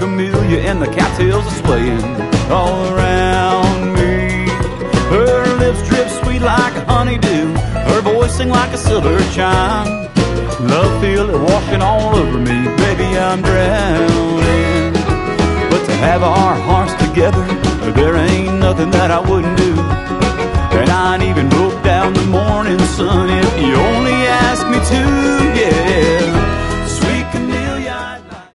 camellia and the cattails are swaying all around me. Her lips drip sweet like a honeydew, her voice sing like a silver chime. Love feel it washing all over me, baby, I'm drowning. But to have our hearts together, there ain't nothing that I wouldn't do. And I'd even rope down the morning sun if you only ask me to.